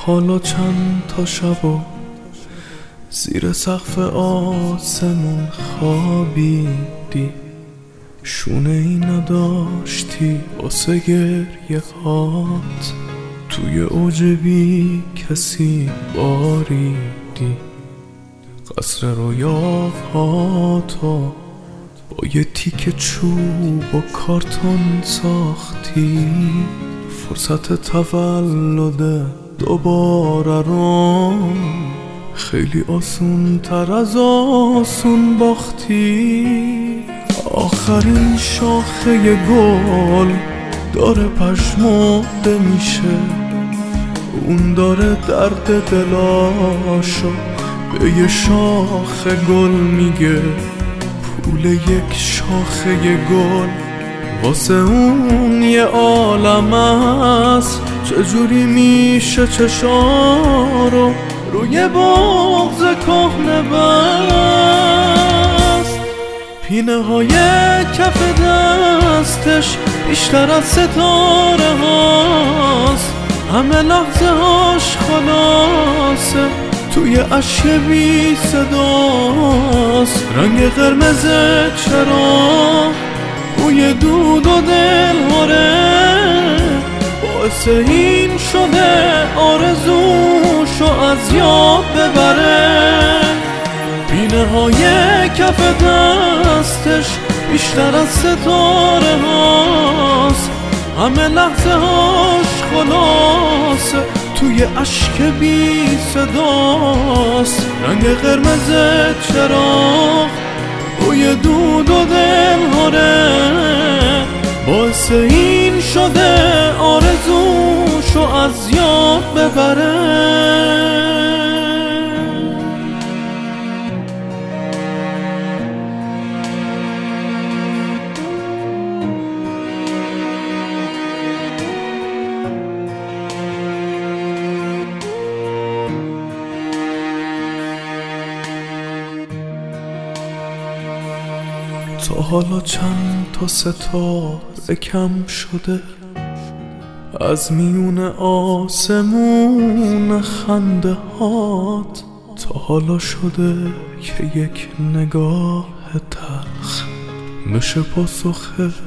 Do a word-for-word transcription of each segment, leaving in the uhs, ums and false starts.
حالا چند تا شب و زیر سقف آسمون خوابیدی، شونه ای نداشتی واسه گریه هات، توی اوج بی کسی باریدی، قصر رویاهاتو با یه تیکه چوب و کارتون ساختی، فرصت تولد دوباره رو خیلی آسون تر از آسون باختی. آخرین شاخه گل داره پژمرده میشه، اون داره درد دلاشو به یه شاخه گل میگه، پول یک شاخه گل واسه اون یه عالم است. چجوری میشه چشارو روی بغض کهنه بست، پینه های کف دستش بیشتر از ستاره هاست، همه لحظه هاش خلاصه توی اشک بی صداست، رنگ قرمز چراغ روی دود و دلهاره باعث این شده آرزوشو از یاد ببره، پینه های کف دستش بیشتر از ستاره هاست، همه لحظه هاش خلاصه توی اشک بی صداست، رنگ قرمز چراغ روی دود و دلهاره باعث این شده آرزوشو از یاد ببره. تا حالا چند تا ستاره کم شده از میون آسمون خنده هات، تا حالا شده که یک نگاه تلخ بشه پاسخ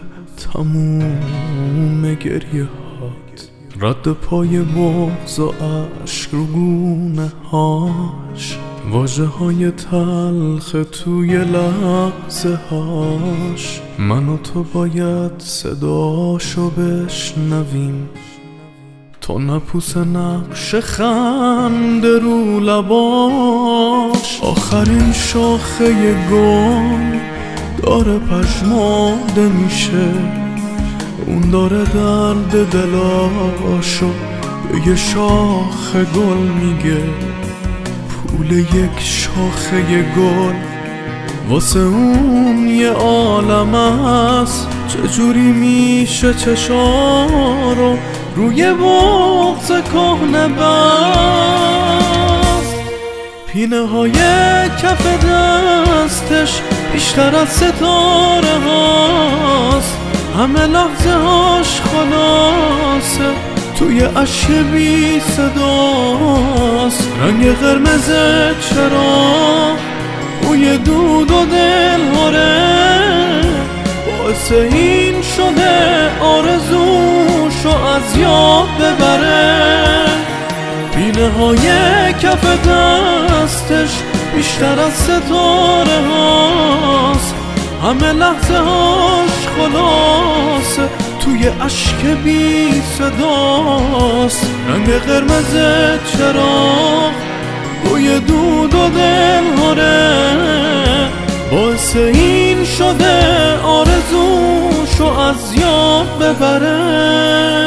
تموم گریه هات، رد پای بغض و عشق رو گونه هاش، واژه های تلخ توی لحظه هاش، من و تو باید صداشو بشنویم، تو نپوس نقش خنده رو لباش. آخرین شاخه گل داره پژمرده میشه، اون داره درد دلاشو به یه شاخه گل میگه، پول یک شاخه گل واسه اون یه عالم است. چجوری میشه چشارو روی بغض کهنه بست، پینه های کف دستش بیشتر از ستاره هاست، همه لحظه هاش خلاصه توی اشک بی صداست، رنگ قرمز چراغ روی دود و دلهاره باعث این شده آرزوشو از یاد ببره، پینه های کف دستش بیشتر از ستاره هاست، همه لحظه هاش خلاصه توی اشک بی صداست، رنگ قرمز چراغ روی دود و دلهاره باعث این شده آرزوشو از یاد ببره.